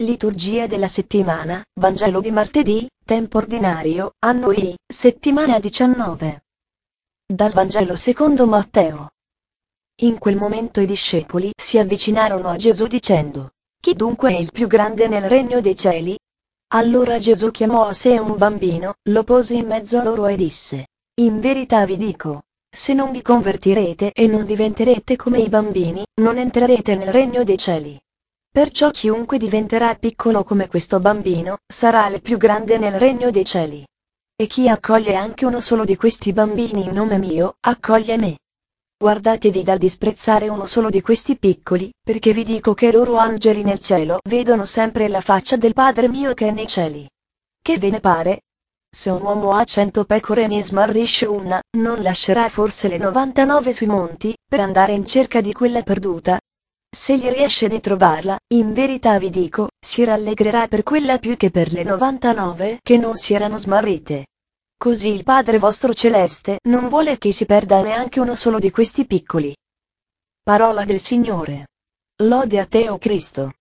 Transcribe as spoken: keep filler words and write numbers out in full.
Liturgia della settimana, Vangelo di martedì, tempo ordinario, anno I, settimana diciannove. Dal Vangelo secondo Matteo. In quel momento i discepoli si avvicinarono a Gesù dicendo: Chi dunque è il più grande nel regno dei cieli? Allora Gesù chiamò a sé un bambino, lo pose in mezzo a loro e disse: In verità vi dico, se non vi convertirete e non diventerete come i bambini, non entrerete nel regno dei cieli. Perciò chiunque diventerà piccolo come questo bambino, sarà il più grande nel regno dei cieli. E chi accoglie anche uno solo di questi bambini in nome mio, accoglie me. Guardatevi dal disprezzare uno solo di questi piccoli, perché vi dico che i loro angeli nel cielo vedono sempre la faccia del Padre mio che è nei cieli. Che ve ne pare? Se un uomo ha cento pecore e ne smarrisce una, non lascerà forse le novantanove sui monti, per andare in cerca di quella perduta? Se gli riesce di trovarla, in verità vi dico, si rallegrerà per quella più che per le novantanove che non si erano smarrite. Così il Padre vostro celeste non vuole che si perda neanche uno solo di questi piccoli. Parola del Signore. Lode a te, o Cristo.